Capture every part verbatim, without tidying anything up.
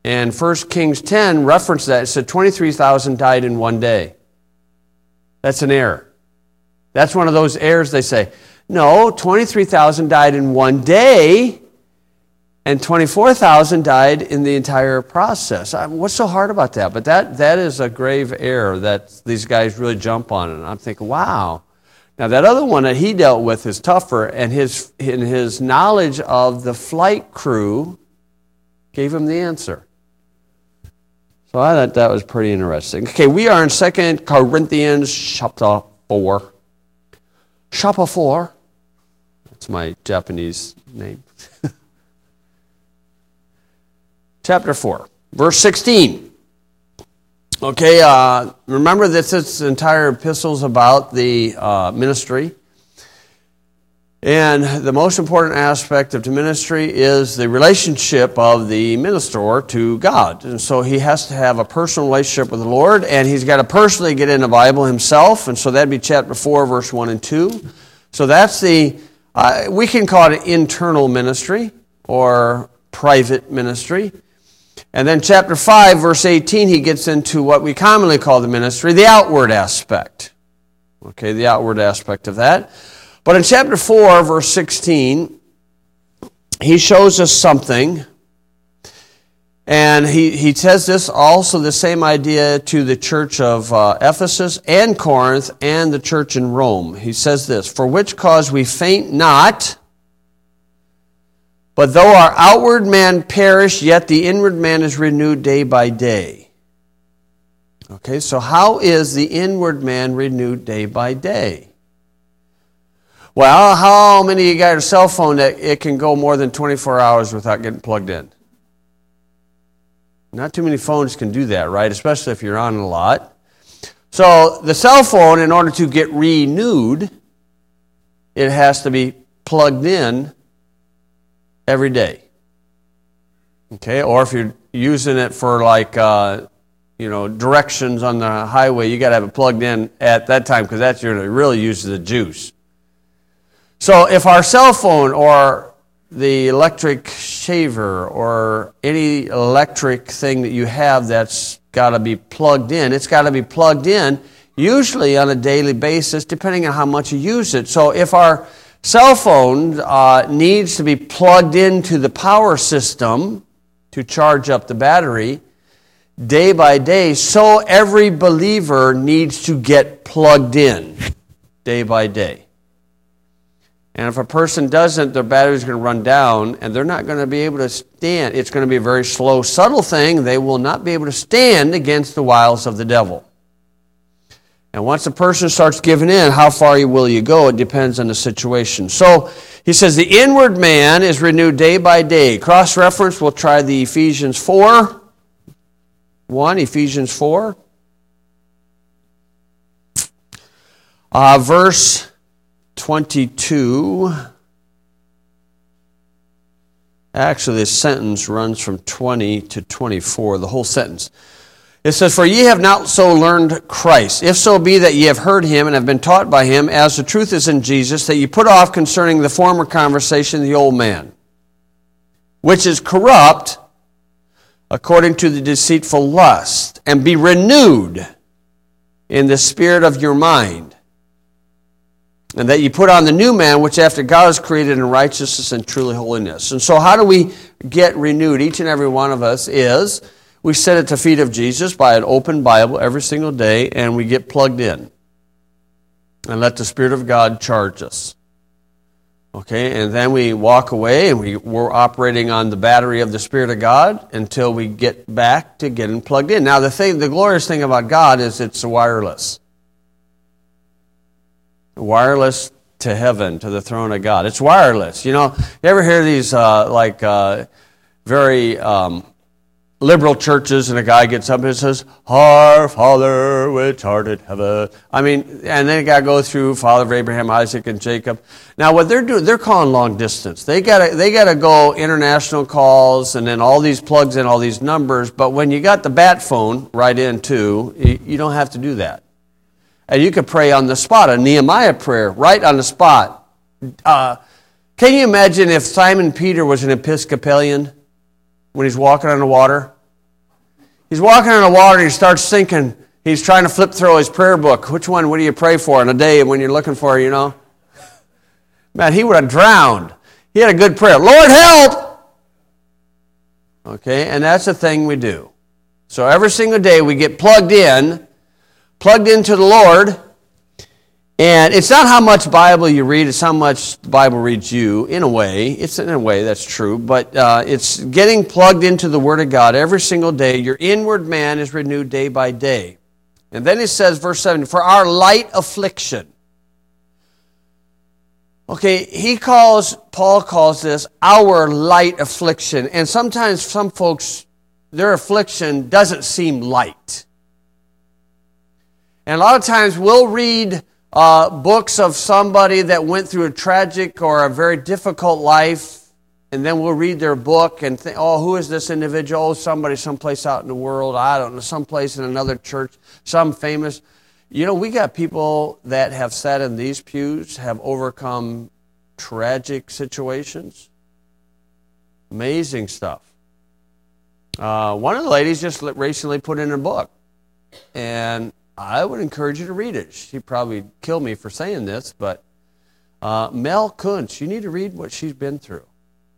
And First Kings ten referenced that. It said twenty-three thousand died in one day. That's an error. That's one of those errors they say. No, twenty-three thousand died in one day, and twenty-four thousand died in the entire process. I mean, what's so hard about that? But that that is a grave error that these guys really jump on. And I'm thinking, wow. Now, that other one that he dealt with is tougher, and his, in his knowledge of the flight crew gave him the answer. So I thought that was pretty interesting. Okay, we are in Second Corinthians chapter four. Chapter four. That's my Japanese name. Chapter four, verse sixteen. Okay, uh, remember that this entire epistle is about the uh, ministry. And the most important aspect of the ministry is the relationship of the minister to God. And so he has to have a personal relationship with the Lord, and he's got to personally get in the Bible himself. And so that'd be chapter four, verse one and two. So that's the, uh, we can call it internal ministry or private ministry. And then chapter five, verse eighteen, he gets into what we commonly call the ministry, the outward aspect. Okay, the outward aspect of that. But in chapter four, verse sixteen, he shows us something. And he, he says this also, the same idea to the church of uh, Ephesus and Corinth and the church in Rome. He says this, for which cause we faint not, but though our outward man perish, yet the inward man is renewed day by day. Okay, so how is the inward man renewed day by day? Well, how many of you got a cell phone that it can go more than twenty-four hours without getting plugged in? Not too many phones can do that, right? Especially if you're on a lot. So the cell phone, in order to get renewed, it has to be plugged in every day. Okay, or if you're using it for like, uh, you know, directions on the highway, you got to have it plugged in at that time because that's your really uses the juice. So if our cell phone or the electric shaver or any electric thing that you have that's got to be plugged in, it's got to be plugged in usually on a daily basis depending on how much you use it. So if our cell phone uh, needs to be plugged into the power system to charge up the battery day by day, so every believer needs to get plugged in day by day. And if a person doesn't, their battery is going to run down, and they're not going to be able to stand. It's going to be a very slow, subtle thing. They will not be able to stand against the wiles of the devil. And once a person starts giving in, how far will you go? It depends on the situation. So he says the inward man is renewed day by day. Cross-reference, we'll try the Ephesians four. one, Ephesians four. Uh, verse twenty-two. Actually, this sentence runs from twenty to twenty-four, the whole sentence. It says, for ye have not so learned Christ, if so be that ye have heard him and have been taught by him, as the truth is in Jesus, that ye put off concerning the former conversation the old man, which is corrupt according to the deceitful lust, and be renewed in the spirit of your mind, and that ye put on the new man, which after God is created in righteousness and truly holiness. And so how do we get renewed? Each and every one of us is, we sit at the feet of Jesus by an open Bible every single day, and we get plugged in. And let the Spirit of God charge us. Okay, and then we walk away, and we, we're operating on the battery of the Spirit of God until we get back to getting plugged in. Now, the thing, the glorious thing about God is it's wireless. Wireless to heaven, to the throne of God. It's wireless. You know, you ever hear these, uh, like, uh, very um, liberal churches, and a guy gets up and says, Our Father which art in heaven. I mean, and then you got to go through Father of Abraham, Isaac, and Jacob. Now, what they're doing, they're calling long distance. They got to they got to go international calls, and then all these plugs in, all these numbers. But when you got the bat phone right in too, you, you don't have to do that. And you could pray on the spot, a Nehemiah prayer, right on the spot. Uh, can you imagine if Simon Peter was an Episcopalian when he's walking on the water? He's walking on the water and he starts thinking, he's trying to flip through his prayer book. Which one, what do you pray for in a day when you're looking for, you know? Man, he would have drowned. He had a good prayer. Lord, help! Okay, and that's the thing we do. So every single day we get plugged in, plugged into the Lord, and it's not how much Bible you read, it's how much the Bible reads you, in a way. It's in a way, that's true, but uh, it's getting plugged into the Word of God every single day. Your inward man is renewed day by day. And then it says, verse seven, for our light affliction. Okay, he calls, Paul calls this our light affliction. And sometimes some folks, their affliction doesn't seem light. And a lot of times we'll read uh, books of somebody that went through a tragic or a very difficult life, and then we'll read their book and think, oh, who is this individual? Oh, somebody someplace out in the world, I don't know, someplace in another church, some famous. You know, we got people that have sat in these pews, have overcome tragic situations. Amazing stuff. Uh, one of the ladies just recently put in a book, and I would encourage you to read it. She'd probably kill me for saying this, but uh, Mel Kuntz, you need to read what she's been through.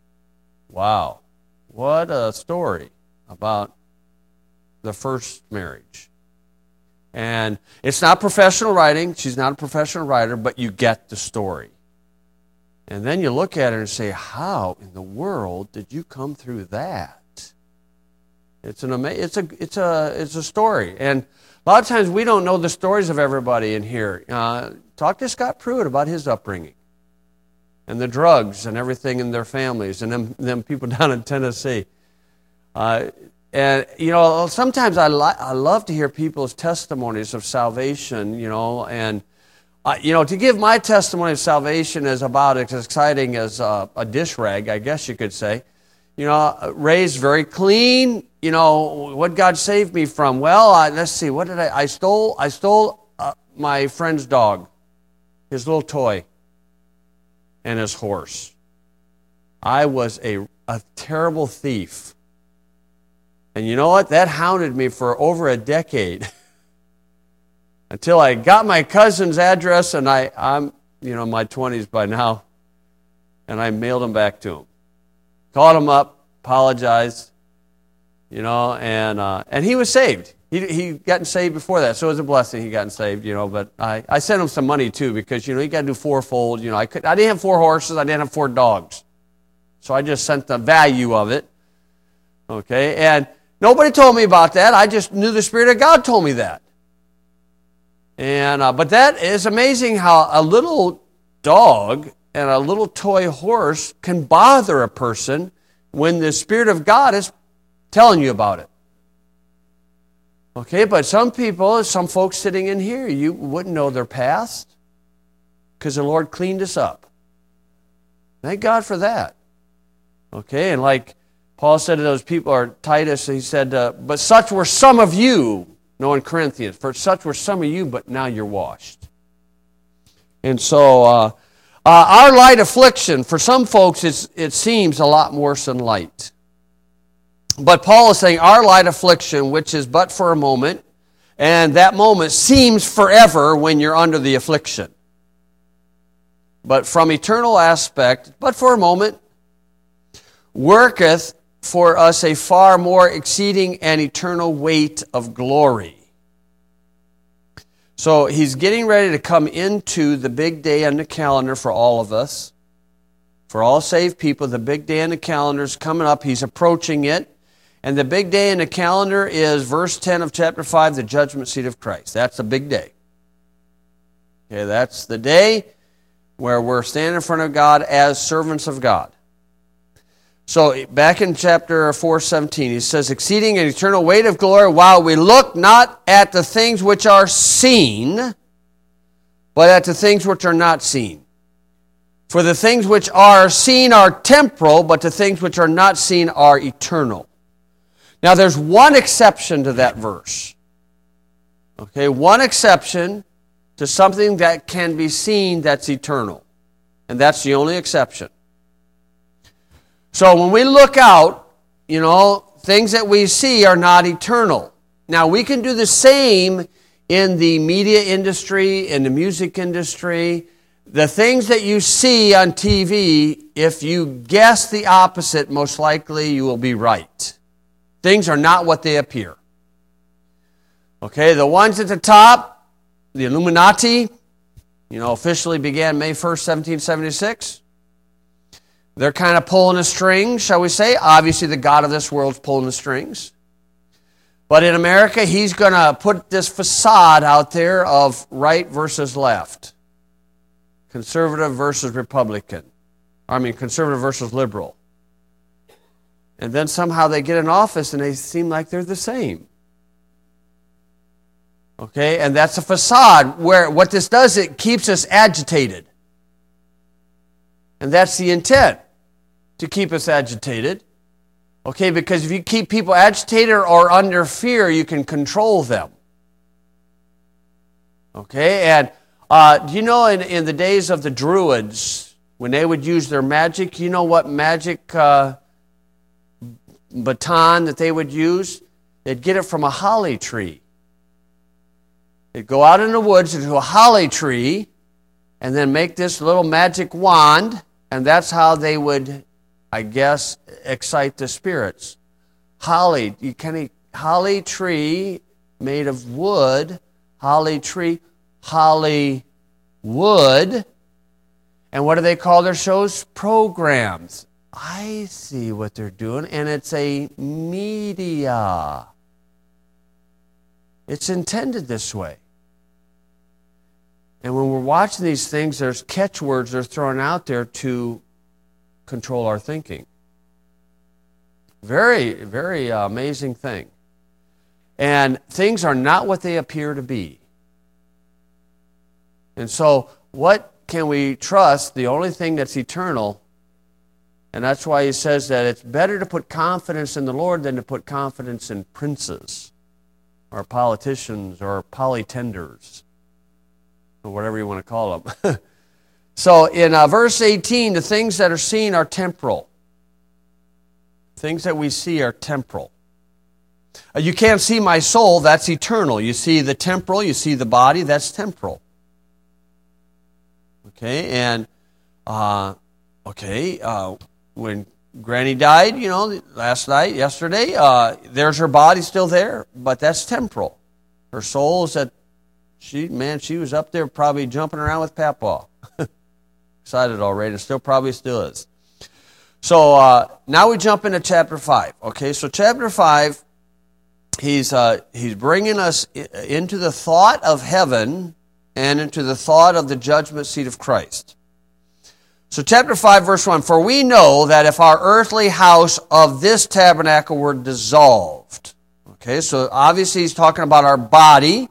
Wow. What a story about the first marriage. And it's not professional writing. She's not a professional writer, but you get the story. And then you look at her and say, how in the world did you come through that? It's an ama- it's a it's a it's a story. And a lot of times we don't know the stories of everybody in here. Uh, talk to Scott Pruitt about his upbringing and the drugs and everything in their families and them, them people down in Tennessee. Uh, and, you know, sometimes I, li- I love to hear people's testimonies of salvation, you know, and, uh, you know, to give my testimony of salvation is about as exciting as uh, a dish rag, I guess you could say. You know, raised very clean. You know, what God saved me from? Well, I, let's see, what did I, I stole, I stole uh, my friend's dog, his little toy, and his horse. I was a, a terrible thief. And you know what? That hounded me for over a decade. Until I got my cousin's address, and I, I'm, you know, in my twenties by now, and I mailed him back to him. Called him up, apologized, you know, and uh, and he was saved. He he gotten saved before that, so it was a blessing he gotten saved, you know. But I, I sent him some money too because you know you got to do fourfold. You know, I could I didn't have four horses, I didn't have four dogs, so I just sent the value of it. Okay, and nobody told me about that. I just knew the Spirit of God told me that. And uh, but that is amazing how a little dog and a little toy horse can bother a person when the Spirit of God is telling you about it. Okay, but some people, some folks sitting in here, you wouldn't know their past because the Lord cleaned us up. Thank God for that. Okay, and like Paul said to those people, or Titus, he said, uh, but such were some of you, no, in Corinthians, for such were some of you, but now you're washed. And so, uh, Uh, our light affliction, for some folks, it's, it seems a lot worse than light. But Paul is saying our light affliction, which is but for a moment, and that moment seems forever when you're under the affliction. But from eternal aspect, but for a moment, worketh for us a far more exceeding and eternal weight of glory. So he's getting ready to come into the big day on the calendar for all of us. For all saved people, the big day on the calendar is coming up. He's approaching it. And the big day in the calendar is verse ten of chapter five, the judgment seat of Christ. That's the big day. Okay, that's the day where we're standing in front of God as servants of God. So back in chapter four seventeen, he says, exceeding an eternal weight of glory, while we look not at the things which are seen, but at the things which are not seen. For the things which are seen are temporal, but the things which are not seen are eternal. Now there's one exception to that verse. Okay, one exception to something that can be seen that's eternal. And that's the only exception. So when we look out, you know, things that we see are not eternal. Now, we can do the same in the media industry, in the music industry. The things that you see on T V, if you guess the opposite, most likely you will be right. Things are not what they appear. Okay, the ones at the top, the Illuminati, you know, officially began May first, seventeen seventy-six. They're kind of pulling the strings, shall we say. Obviously, the God of this world's pulling the strings. But in America, he's going to put this facade out there of right versus left. Conservative versus Republican. I mean, conservative versus liberal. And then somehow they get in office and they seem like they're the same. Okay, and that's a facade where what this does, it keeps us agitated. And that's the intent, to keep us agitated. Okay, because if you keep people agitated or under fear, you can control them. Okay, and uh, do you know in, in the days of the Druids, when they would use their magic, you know what magic uh, baton that they would use? They'd get it from a holly tree. They'd go out in the woods into a holly tree and then make this little magic wand, and that's how they would, I guess, excite the spirits. Holly, you can holly tree made of wood, holly tree, holly wood. And what do they call their shows? Programs. I see what they're doing, and it's a media. It's intended this way. And when we're watching these things, there's catchwords that are thrown out there to control our thinking. Very, very uh, amazing thing. And things are not what they appear to be. And so, what can we trust? The only thing that's eternal. And that's why he says that it's better to put confidence in the Lord than to put confidence in princes or politicians or polytenders or whatever you want to call them. So in uh, verse eighteen, the things that are seen are temporal. Things that we see are temporal. Uh, you can't see my soul, that's eternal. You see the temporal, you see the body, that's temporal. Okay, and uh, okay, uh, when Granny died, you know, last night, yesterday, uh, there's her body still there, but that's temporal. Her soul is at, she, man, she was up there probably jumping around with Papaw. Excited already, and still probably still is. So uh, now we jump into chapter five. Okay, so chapter five, he's uh, he's bringing us into the thought of heaven and into the thought of the judgment seat of Christ. So chapter five, verse one, for we know that if our earthly house of this tabernacle were dissolved. Okay, so obviously he's talking about our body.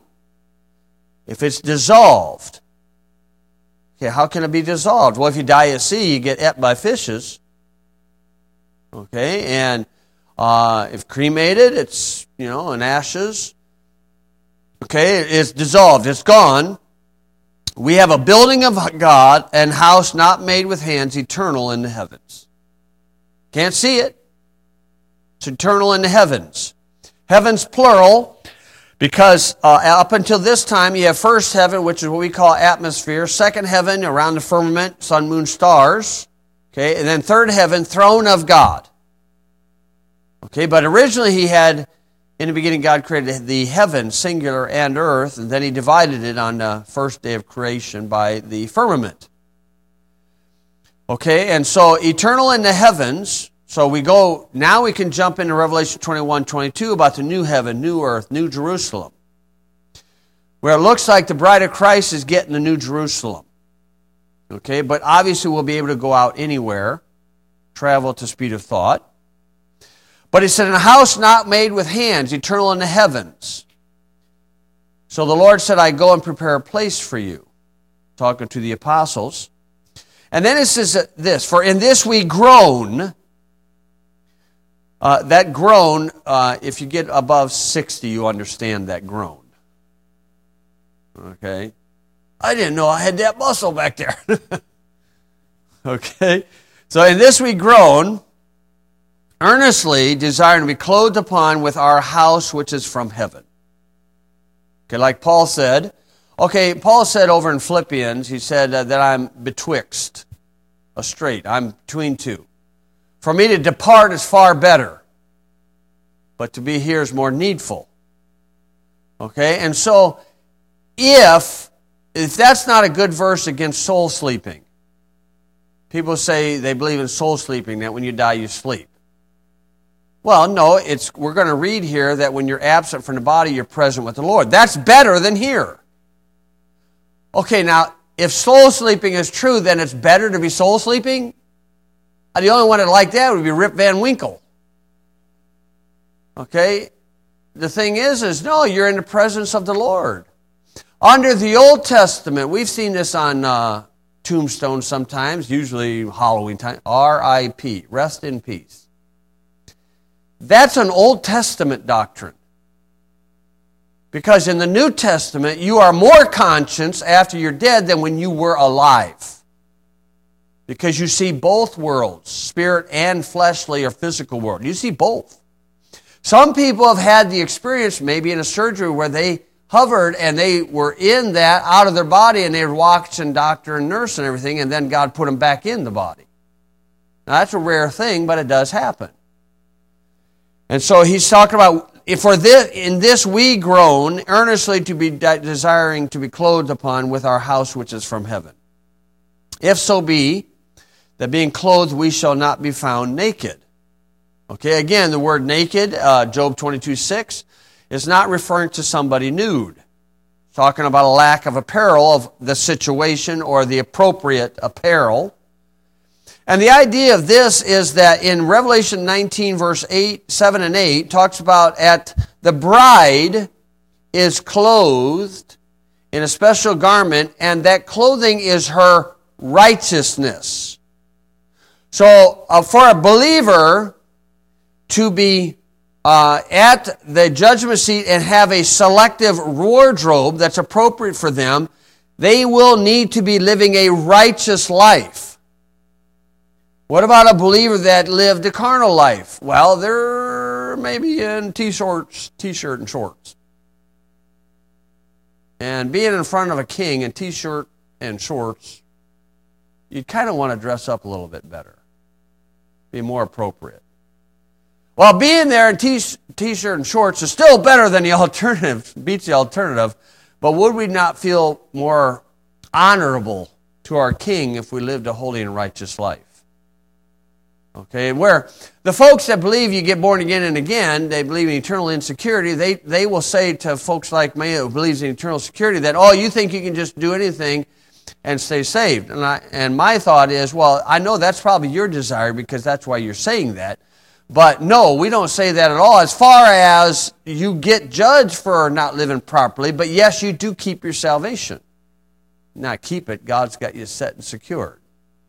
If it's dissolved. Okay, how can it be dissolved? Well, if you die at sea, you get ate by fishes. Okay, and uh, if cremated, it's, you know, in ashes. Okay, it's dissolved, it's gone. We have a building of God and house not made with hands, eternal in the heavens. Can't see it. It's eternal in the heavens. Heavens plural, because uh, up until this time you have first heaven, which is what we call atmosphere. Second heaven, around the firmament, sun, moon, stars. Okay, and then third heaven, throne of God. Okay, but originally he had, in the beginning God created the heaven, singular, and earth, and then he divided it on the first day of creation by the firmament. Okay, and so eternal in the heavens, so we go, now we can jump into Revelation twenty-one, twenty-two about the new heaven, new earth, new Jerusalem, where it looks like the bride of Christ is getting the new Jerusalem. Okay, but obviously we'll be able to go out anywhere, travel at the speed of thought. But he said, in a house not made with hands, eternal in the heavens. So the Lord said, I go and prepare a place for you. Talking to the apostles. And then it says this, for in this we groan. Uh, that groan, uh, if you get above sixty, you understand that groan. Okay? I didn't know I had that muscle back there. Okay? So in this we groan, earnestly desiring to be clothed upon with our house which is from heaven. Okay, like Paul said. Okay, Paul said over in Philippians, he said uh, that I'm betwixt a strait. I'm between two. For me to depart is far better, but to be here is more needful. Okay, and so if, if that's not a good verse against soul sleeping, people say they believe in soul sleeping, that when you die you sleep. Well, no, it's we're going to read here that when you're absent from the body, you're present with the Lord. That's better than here. Okay, now, if soul sleeping is true, then it's better to be soul sleeping? The only one that like that would be Rip Van Winkle. Okay? The thing is, is no, you're in the presence of the Lord. Under the Old Testament, we've seen this on uh, tombstones sometimes, usually Halloween time, R I P, rest in peace. That's an Old Testament doctrine. Because in the New Testament, you are more conscious after you're dead than when you were alive. Because you see both worlds, spirit and fleshly or physical world. You see both. Some people have had the experience, maybe in a surgery, where they hovered and they were in that, out of their body, and they were watching doctor and nurse and everything, and then God put them back in the body. Now, that's a rare thing, but it does happen. And so he's talking about, if for this, in this we groan, earnestly to be de- desiring to be clothed upon with our house which is from heaven. If so be, that being clothed we shall not be found naked. Okay, again, the word naked, uh, Job twenty-two six, is not referring to somebody nude. It's talking about a lack of apparel of the situation or the appropriate apparel. And the idea of this is that in Revelation nineteen, verse eight, seven and eight, talks about at the bride is clothed in a special garment, and that clothing is her righteousness. So uh, for a believer to be uh, at the judgment seat and have a selective wardrobe that's appropriate for them, they will need to be living a righteous life. What about a believer that lived a carnal life? Well, they're maybe in t-shirts, t-shirt and shorts. And being in front of a king in t-shirt and shorts, you'd kind of want to dress up a little bit better. Be more appropriate. Well, being there in t- t-shirt and shorts is still better than the alternative, beats the alternative, but would we not feel more honorable to our king if we lived a holy and righteous life? Okay, where the folks that believe you get born again and again, they believe in eternal insecurity, they, they will say to folks like me who believes in eternal security that, oh, you think you can just do anything and stay saved. And, I, and my thought is, well, I know that's probably your desire because that's why you're saying that. But no, we don't say that at all as far as you get judged for not living properly. But yes, you do keep your salvation. Not keep it, God's got you set and secured.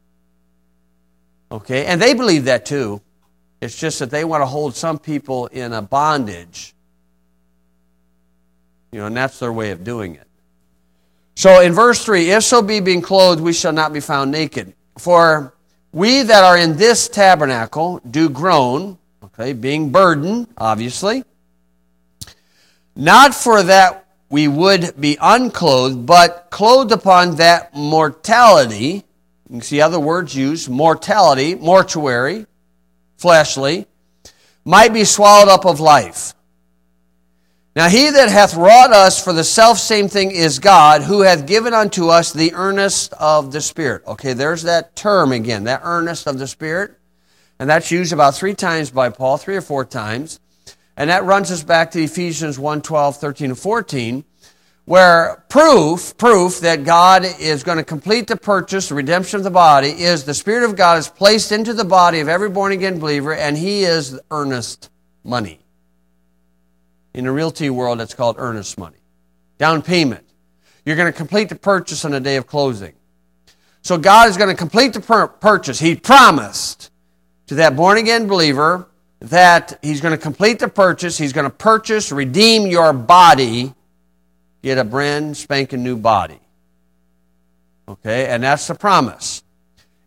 Okay, and they believe that too. It's just that they want to hold some people in a bondage. You know, and that's their way of doing it. So in verse three, if so be being clothed, we shall not be found naked. For we that are in this tabernacle do groan, okay, being burdened, obviously, not for that we would be unclothed, but clothed upon that mortality. You can see other words used, mortality, mortuary, fleshly, might be swallowed up of life. Now he that hath wrought us for the selfsame thing is God, who hath given unto us the earnest of the Spirit. Okay, there's that term again, that earnest of the Spirit. And that's used about three times by Paul, three or four times. And that runs us back to Ephesians one, twelve, thirteen, and fourteen, where proof, proof that God is going to complete the purchase, the redemption of the body, is the Spirit of God is placed into the body of every born-again believer, and he is earnest money. In the realty world, it's called earnest money. Down payment. You're going to complete the purchase on the day of closing. So God is going to complete the pur- purchase. He promised to that born-again believer that he's going to complete the purchase. He's going to purchase, redeem your body, get a brand spanking new body. Okay, and that's the promise.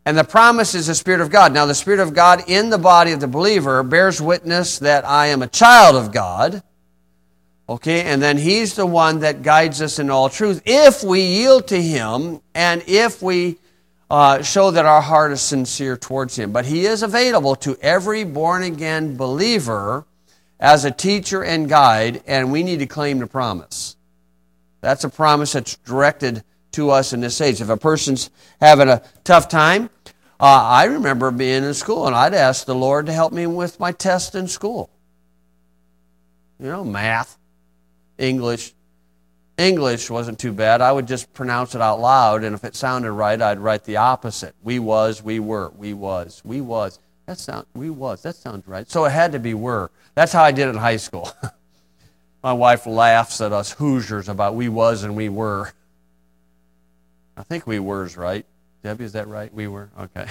And the promise is the Spirit of God. Now, the Spirit of God in the body of the believer bears witness that I am a child of God. Okay, and then He's the one that guides us in all truth if we yield to Him and if we uh, show that our heart is sincere towards Him. But He is available to every born-again believer as a teacher and guide, and we need to claim the promise. That's a promise that's directed to us in this age. If a person's having a tough time, uh, I remember being in school, and I'd ask the Lord to help me with my test in school. You know, math. English. English wasn't too bad. I would just pronounce it out loud, and if it sounded right, I'd write the opposite. We was, we were, we was, we was. That sound, we was, that sounds right. So it had to be were. That's how I did it in high school. My wife laughs at us Hoosiers about we was and we were. I think we were's right. Debbie, is that right? We were? Okay.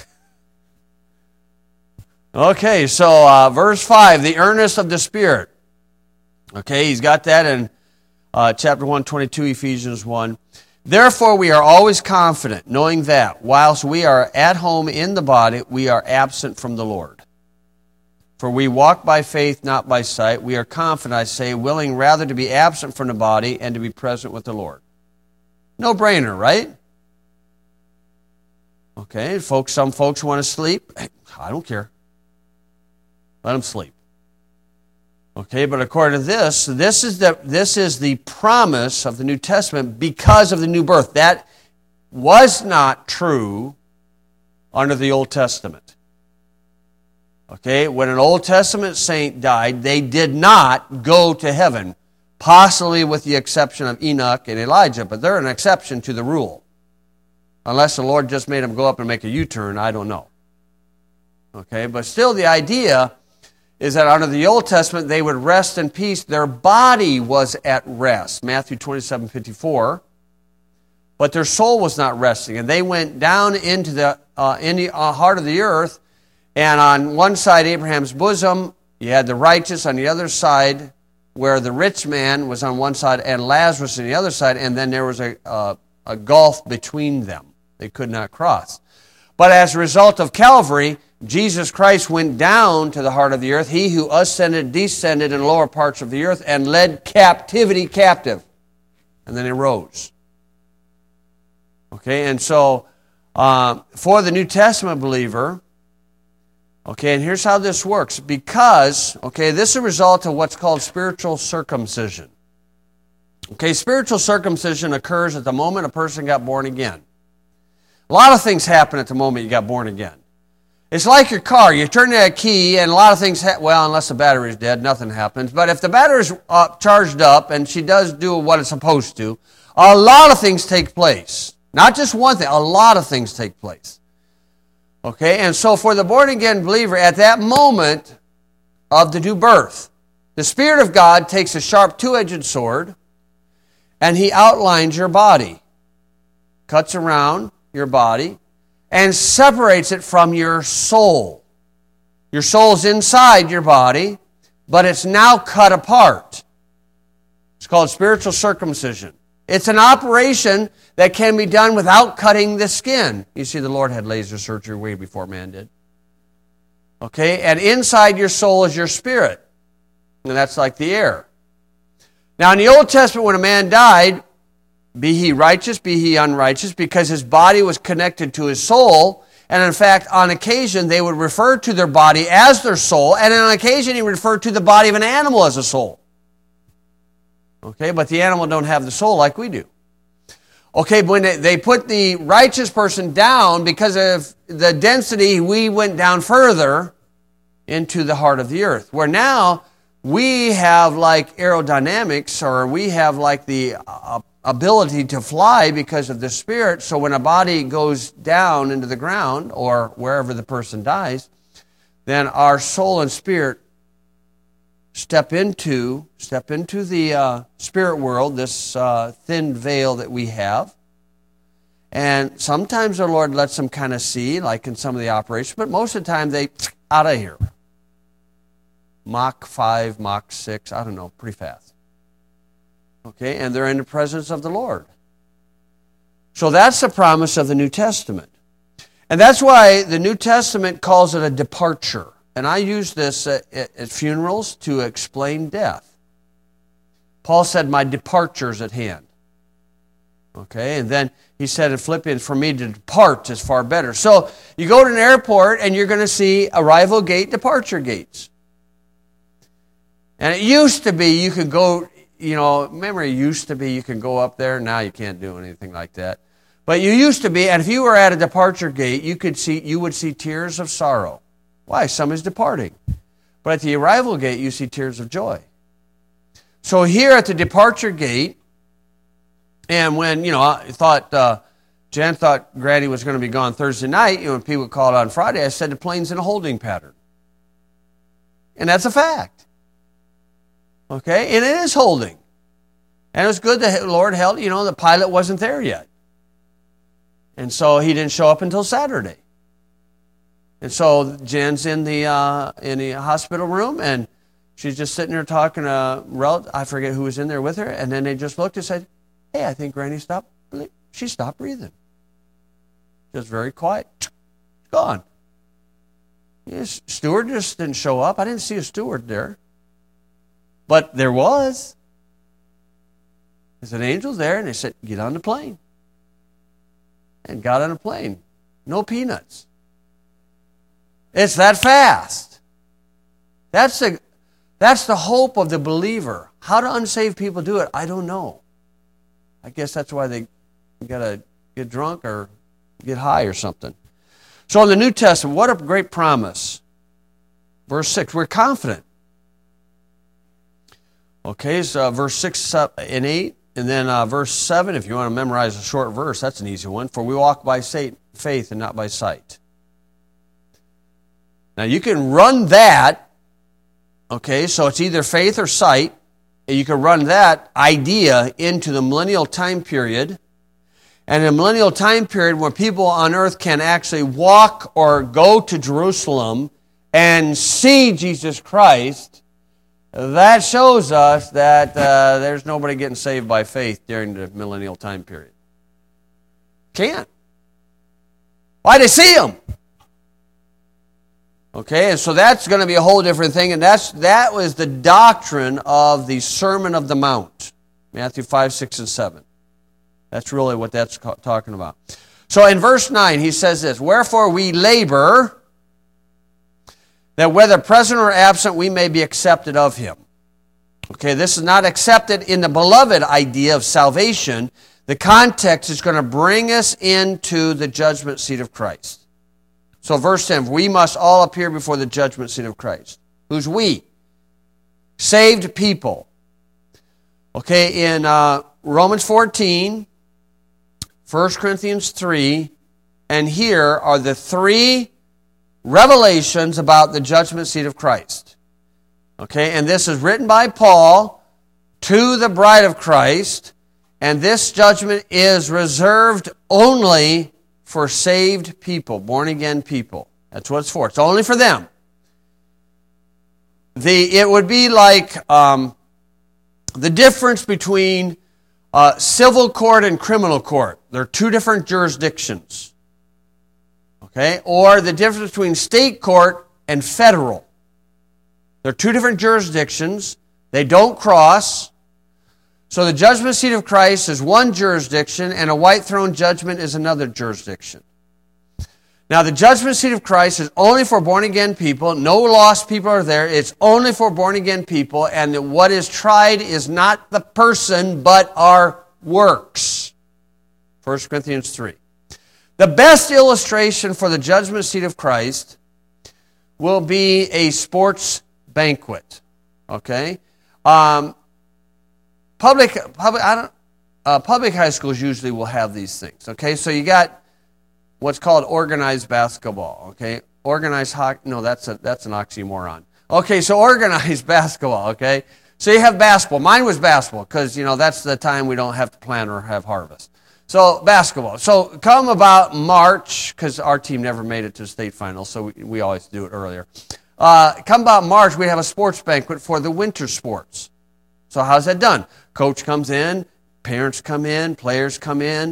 Okay, so uh, verse five, the earnest of the Spirit. Okay, he's got that in uh, chapter one twenty-two, Ephesians one. Therefore we are always confident, knowing that, whilst we are at home in the body, we are absent from the Lord. For we walk by faith, not by sight. We are confident, I say, willing rather to be absent from the body and to be present with the Lord. No brainer, right? Okay, folks. Some folks want to sleep. I don't care. Let them sleep. Okay, but according to this, this is the this is the promise of the New Testament because of the new birth. That was not true under the Old Testament. Okay, when an Old Testament saint died, they did not go to heaven, possibly with the exception of Enoch and Elijah, but they're an exception to the rule. Unless the Lord just made them go up and make a U-turn, I don't know. Okay, but still the idea is that under the Old Testament, they would rest in peace. Their body was at rest, Matthew twenty-seven fifty-four, but their soul was not resting. And they went down into the, uh, in the uh, heart of the earth, and on one side, Abraham's bosom, you had the righteous. On the other side, where the rich man was on one side, and Lazarus on the other side, and then there was a, uh, a gulf between them. They could not cross. But as a result of Calvary, Jesus Christ went down to the heart of the earth, He who ascended, descended in the lower parts of the earth, and led captivity captive. And then He rose. Okay, and so uh, for the New Testament believer, okay, and here's how this works. Because, okay, this is a result of what's called spiritual circumcision. Okay, spiritual circumcision occurs at the moment a person got born again. A lot of things happen at the moment you got born again. It's like your car. You turn that key and a lot of things, ha- well, unless the battery's dead, nothing happens. But if the battery's uh, charged up and she does do what it's supposed to, a lot of things take place. Not just one thing, a lot of things take place. Okay, and so for the born-again believer, at that moment of the new birth, the Spirit of God takes a sharp two-edged sword and He outlines your body, cuts around your body, and separates it from your soul. Your soul's inside your body, but it's now cut apart. It's called spiritual circumcision. It's an operation that can be done without cutting the skin. You see, the Lord had laser surgery way before man did. Okay, and inside your soul is your spirit. And that's like the air. Now, in the Old Testament, when a man died, be he righteous, be he unrighteous, because his body was connected to his soul, and in fact, on occasion, they would refer to their body as their soul, and on occasion, he referred to the body of an animal as a soul. Okay, but the animal don't have the soul like we do. Okay, when they, they put the righteous person down, because of the density, we went down further into the heart of the earth, where now we have like aerodynamics, or we have like the uh, ability to fly because of the Spirit. So when a body goes down into the ground, or wherever the person dies, then our soul and spirit step into step into the uh, spirit world, this uh, thin veil that we have. And sometimes the Lord lets them kind of see, like in some of the operations, but most of the time they out of here. Mach five, Mach six, I don't know, pretty fast. Okay, and they're in the presence of the Lord. So that's the promise of the New Testament. And that's why the New Testament calls it a departure. And I use this at, at funerals to explain death. Paul said, my departure's at hand. Okay, and then he said in Philippians, for me to depart is far better. So you go to an airport and you're going to see arrival gate, departure gates. And it used to be you could go, you know, remember it used to be you can go up there. Now you can't do anything like that. But you used to be, and if you were at a departure gate, you could see, you would see tears of sorrow. Why? Somebody's departing. But at the arrival gate, you see tears of joy. So here at the departure gate, and when, you know, I thought, uh, Jan thought Granny was going to be gone Thursday night, you know, when people called on Friday, I said the plane's in a holding pattern. And that's a fact. Okay? And it is holding. And it was good that the Lord held, you know, the pilot wasn't there yet. And so he didn't show up until Saturday. And so Jen's in the uh, in the hospital room, and she's just sitting there talking to relative. I forget who was in there with her. And then they just looked and said, hey, I think Granny stopped. She stopped breathing. Just very quiet. Gone. Yes, steward just didn't show up. I didn't see a steward there. But there was. There's an angel there, and they said, get on the plane. And got on a plane. No peanuts. It's that fast. That's the, that's the hope of the believer. How do unsaved people do it? I don't know. I guess that's why they got to get drunk or get high or something. So in the New Testament, what a great promise. Verse six, we're confident. Okay, so verse six and eight. And then uh, verse seven, if you want to memorize a short verse, that's an easy one. For we walk by faith and not by sight. Now you can run that, okay, so it's either faith or sight. And you can run that idea into the millennial time period. And in the millennial time period when people on earth can actually walk or go to Jerusalem and see Jesus Christ, that shows us that uh, there's nobody getting saved by faith during the millennial time period. Can't. Why? They see him. Okay, and so that's going to be a whole different thing, and that's that was the doctrine of the Sermon of the Mount, Matthew five, six, and seven. That's really what that's talking about. So in verse nine, he says this, wherefore we labor, that whether present or absent, we may be accepted of him. Okay, this is not accepted in the beloved idea of salvation. The context is going to bring us into the judgment seat of Christ. So verse ten, we must all appear before the judgment seat of Christ. Who's we? Saved people. Okay, in uh, Romans fourteen, First Corinthians three, and here are the three revelations about the judgment seat of Christ. Okay, and this is written by Paul to the bride of Christ, and this judgment is reserved only for saved people, born-again people. That's what it's for. It's only for them. The It would be like um, the difference between uh, civil court and criminal court. They're two different jurisdictions. Okay, or the difference between state court and federal. They're two different jurisdictions. They don't cross. So the judgment seat of Christ is one jurisdiction, and a white throne judgment is another jurisdiction. Now, the judgment seat of Christ is only for born-again people. No lost people are there. It's only for born-again people, and what is tried is not the person, but our works. First Corinthians three. The best illustration for the judgment seat of Christ will be a sports banquet. Okay, um, public public I don't uh, public high schools usually will have these things. Okay, so you got what's called organized basketball. Okay, organized hockey. No, that's a that's an oxymoron. Okay, so organized basketball. Okay, so you have basketball. Mine was basketball because you know that's the time we don't have to plant or have harvest. So, basketball. So, come about March, because our team never made it to the state finals, so we, we always do it earlier. Uh, come about March, we have a sports banquet for the winter sports. So, how's that done? Coach comes in, parents come in, players come in.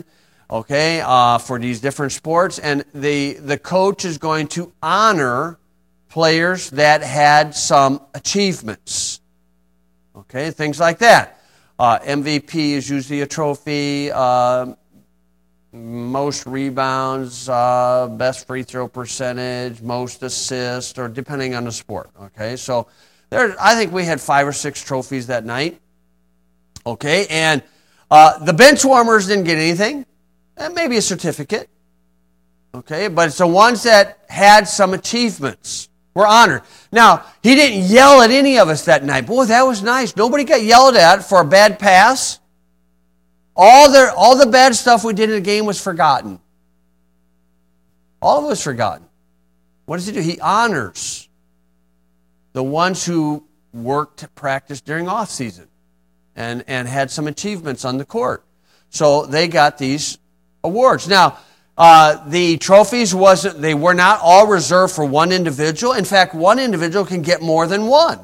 okay, uh, for these different sports. And the, the coach is going to honor players that had some achievements. Okay, things like that. Uh, M V P is usually a trophy. Uh, most rebounds, uh, best free throw percentage, most assists, or depending on the sport. Okay, so there, I think we had five or six trophies that night. Okay, and uh, the bench warmers didn't get anything, and maybe a certificate. Okay, but it's the ones that had some achievements were honored. Now, he didn't yell at any of us that night. Boy, that was nice. Nobody got yelled at for a bad pass. All the, all the bad stuff we did in the game was forgotten. All of it was forgotten. What does he do? He honors the ones who worked, practiced during off season and, and had some achievements on the court. So they got these awards. Now, uh, the trophies wasn't, they were not all reserved for one individual. In fact, one individual can get more than one.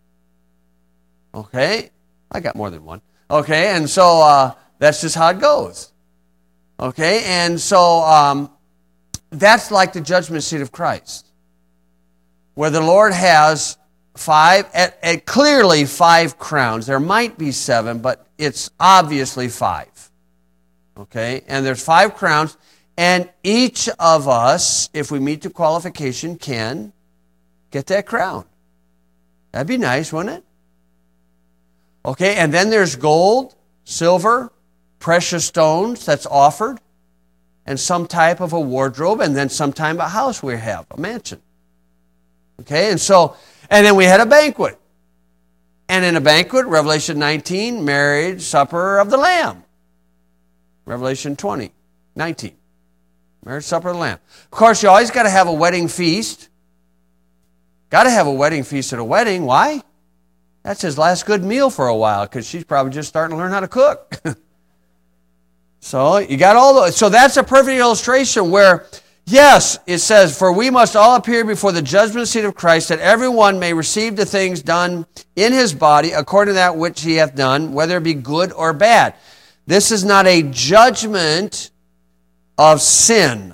Okay? I got more than one. Okay, and so uh, that's just how it goes. Okay, and so um, that's like the judgment seat of Christ, where the Lord has five, at, at clearly five crowns. There might be seven, but it's obviously five. Okay, and there's five crowns, and each of us, if we meet the qualification, can get that crown. That'd be nice, wouldn't it? Okay, and then there's gold, silver, precious stones that's offered, and some type of a wardrobe, and then some type of a house we have, a mansion. Okay, and so, and then we had a banquet. And in a banquet, Revelation nineteen, marriage supper of the Lamb. Revelation twenty, nineteen, marriage supper of the Lamb. Of course, you always got to have a wedding feast. Got to have a wedding feast at a wedding. Why? That's his last good meal for a while, because she's probably just starting to learn how to cook. So you got all those. So that's a perfect illustration where, yes, it says, for we must all appear before the judgment seat of Christ, that everyone may receive the things done in his body according to that which he hath done, whether it be good or bad. This is not a judgment of sin.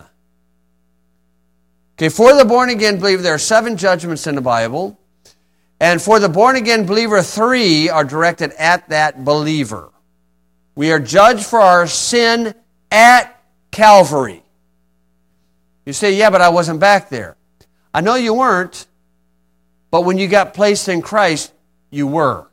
Okay, for the born-again believer, there are seven judgments in the Bible. And for the born-again believer, three are directed at that believer. We are judged for our sin at Calvary. You say, yeah, but I wasn't back there. I know you weren't, but when you got placed in Christ, you were.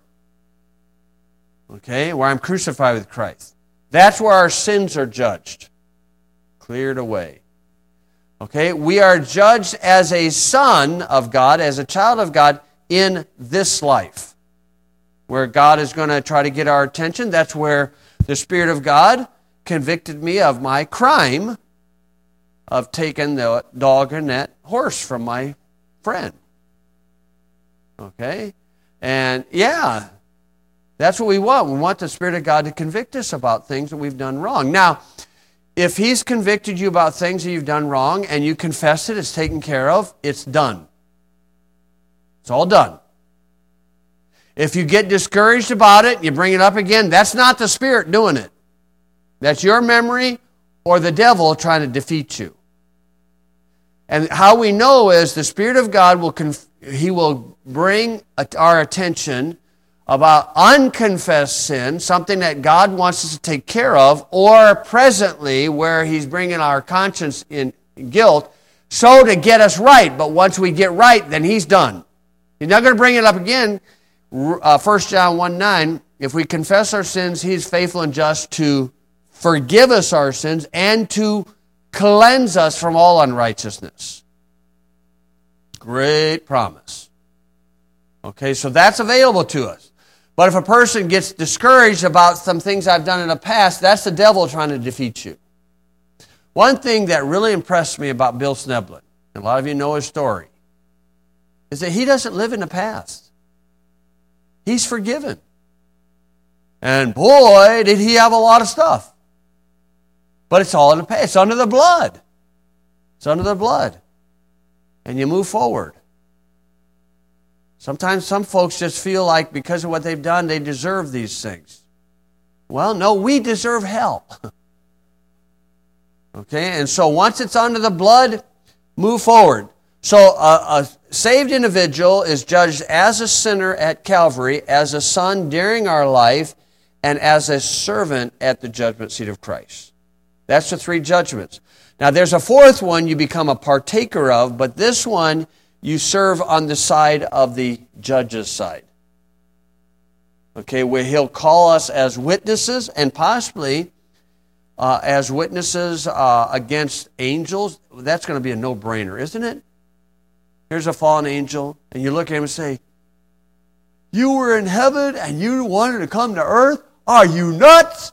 Okay, where I'm crucified with Christ. That's where our sins are judged. Cleared away. Okay, we are judged as a son of God, as a child of God, in this life, where God is going to try to get our attention. That's where the Spirit of God convicted me of my crime of taking the dog and that horse from my friend. Okay? And yeah, that's what we want. We want the Spirit of God to convict us about things that we've done wrong. Now, if He's convicted you about things that you've done wrong and you confess it, it's taken care of, it's done. It's all done. If you get discouraged about it, you bring it up again, that's not the Spirit doing it. That's your memory or the devil trying to defeat you. And how we know is the Spirit of God will conf- He will bring our attention about unconfessed sin, something that God wants us to take care of, or presently where He's bringing our conscience in guilt, so to get us right. But once we get right, then He's done. He's not going to bring it up again. Uh, First John one nine, if we confess our sins, He is faithful and just to forgive us our sins and to cleanse us from all unrighteousness. Great promise. Okay, so that's available to us. But if a person gets discouraged about some things I've done in the past, that's the devil trying to defeat you. One thing that really impressed me about Bill Sneblin, and a lot of you know his story, is that he doesn't live in the past. He's forgiven. And boy, did he have a lot of stuff. But it's all in the past. It's under the blood. It's under the blood. And you move forward. Sometimes some folks just feel like because of what they've done, they deserve these things. Well, no, we deserve hell. Okay, and so once it's under the blood, move forward. So a, a saved individual is judged as a sinner at Calvary, as a son during our life, and as a servant at the judgment seat of Christ. That's the three judgments. Now there's a fourth one you become a partaker of, but this one you serve on the side of the judge's side. Okay, where he'll call us as witnesses and possibly uh, as witnesses uh, against angels. That's going to be a no-brainer, isn't it? Here's a fallen angel, and you look at him and say, you were in heaven and you wanted to come to earth? Are you nuts?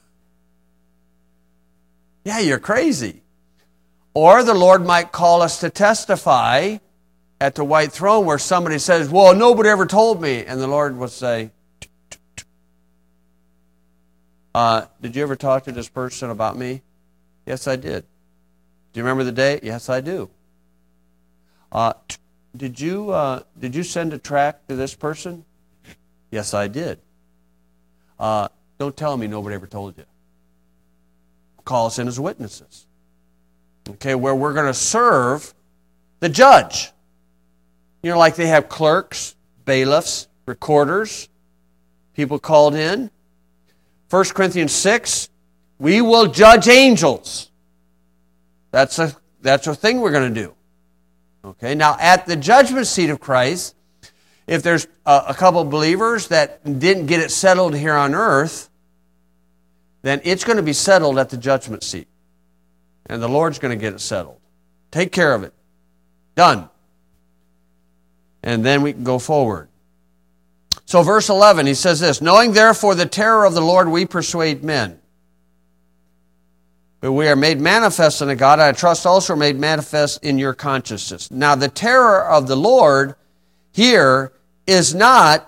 Yeah, you're crazy. Or the Lord might call us to testify at the white throne where somebody says, well, nobody ever told me. And the Lord will say, uh, did you ever talk to this person about me? Yes, I did. Do you remember the day? Yes, I do. Uh, did you uh, did you send a tract to this person? Yes, I did. Uh, don't tell me nobody ever told you. Call us in as witnesses. Okay, where we're going to serve the judge. You know, like they have clerks, bailiffs, recorders, people called in. First Corinthians six, we will judge angels. That's a, that's a thing we're going to do. Okay, now at the judgment seat of Christ, if there's a, a couple of believers that didn't get it settled here on earth, then it's going to be settled at the judgment seat. And the Lord's going to get it settled. Take care of it. Done. And then we can go forward. So verse eleven, he says this, knowing therefore the terror of the Lord, we persuade men. But we are made manifest unto God, and I trust also are made manifest in your consciousness. Now the terror of the Lord here is not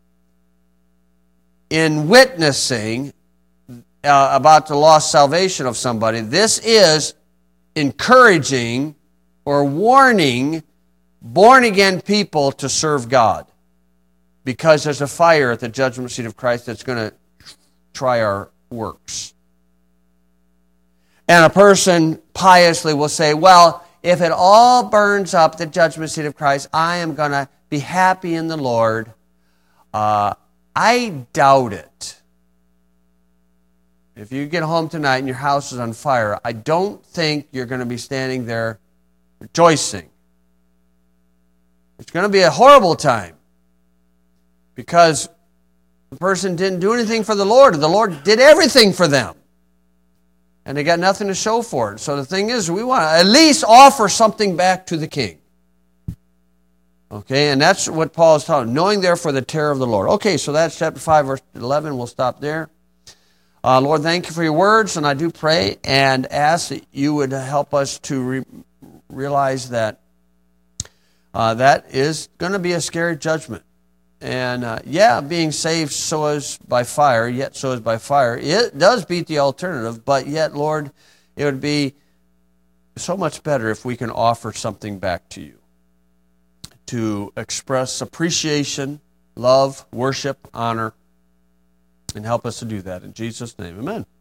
in witnessing uh, about the lost salvation of somebody. This is encouraging or warning born-again people to serve God. Because there's a fire at the judgment seat of Christ that's going to try our works. And a person piously will say, well, if it all burns up the judgment seat of Christ, I am going to be happy in the Lord. Uh, I doubt it. If you get home tonight and your house is on fire, I don't think you're going to be standing there rejoicing. It's going to be a horrible time. Because the person didn't do anything for the Lord. The Lord did everything for them. And they got nothing to show for it. So the thing is, we want to at least offer something back to the King. Okay, and that's what Paul is talking, knowing therefore the terror of the Lord. Okay, so that's chapter five, verse eleven. We'll stop there. Uh, Lord, thank you for your words, and I do pray and ask that you would help us to re- realize that uh, that is going to be a scary judgment. And uh, yeah, being saved so is by fire, yet so is by fire. It does beat the alternative, but yet, Lord, it would be so much better if we can offer something back to you. To express appreciation, love, worship, honor, and help us to do that. In Jesus' name, amen.